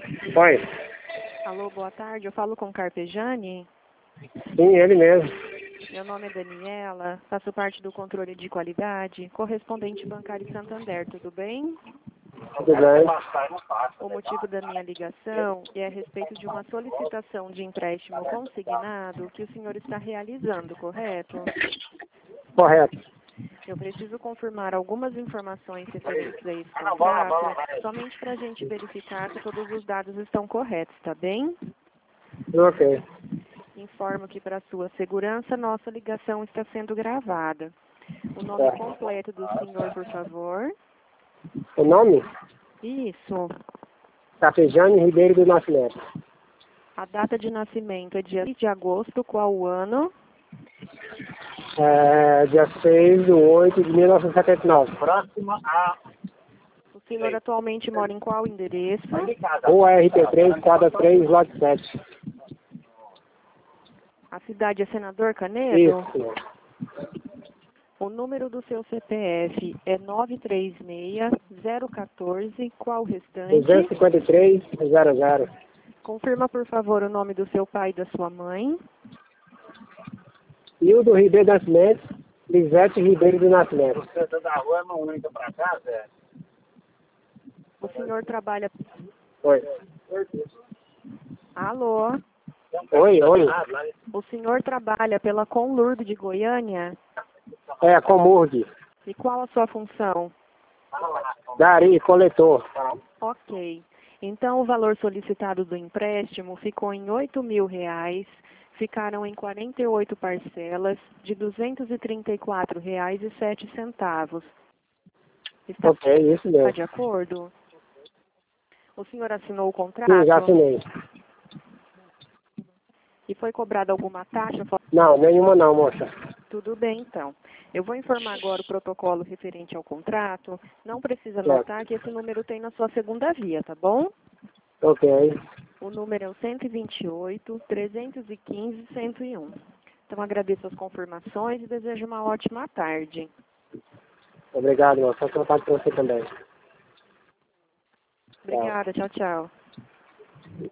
Oi. Alô, boa tarde. Eu falo com Carpejani. Sim, ele mesmo. Meu nome é Daniela, faço parte do controle de qualidade, correspondente bancário Santander, tudo bem? Tudo bem? O motivo da minha ligação é a respeito de uma solicitação de empréstimo consignado que o senhor está realizando, correto? Correto. Eu preciso confirmar algumas informações referentes a esse contrato, somente para a gente verificar se todos os dados estão corretos, tá bem? Ok. Informo que, para sua segurança, nossa ligação está sendo gravada. O nome Certo. completo do senhor, por favor. O nome? Isso. Cafejane Ribeiro do Nascimento. A data de nascimento é dia 6 de agosto, qual o ano? Dia 6/8/1979. Próxima a... O senhor atualmente mora em qual endereço? Rua RT3, quadra 3, lote 7. A cidade é Senador Canedo? Isso. O número do seu CPF é 936-014, qual o restante? 253-00. Confirma, por favor, o nome do seu pai e da sua mãe. Hildo Ribeiro do Nascimento, Lisete Ribeiro do Nascimento. Você da rua não entra pra casa? O senhor trabalha... Oi. Alô? Oi. O senhor trabalha pela Conlurb de Goiânia? Comurg. E qual a sua função? Gari, coletor. Ok. Então, o valor solicitado do empréstimo ficou em R$8.000, ficaram em 48 parcelas de R$234,07. Ok, isso Está mesmo. de acordo? O senhor assinou o contrato? Sim, já assinei. E foi cobrada alguma taxa? Não, nenhuma não, moça. Tudo bem, então. Eu vou informar agora o protocolo referente ao contrato. Não precisa Certo. anotar que esse número tem na sua segunda via, tá bom? Ok. O número é o 128-315-101. Então, agradeço as confirmações e desejo uma ótima tarde. Obrigado, moça. Só contato com você também. Obrigada. Tchau, tchau.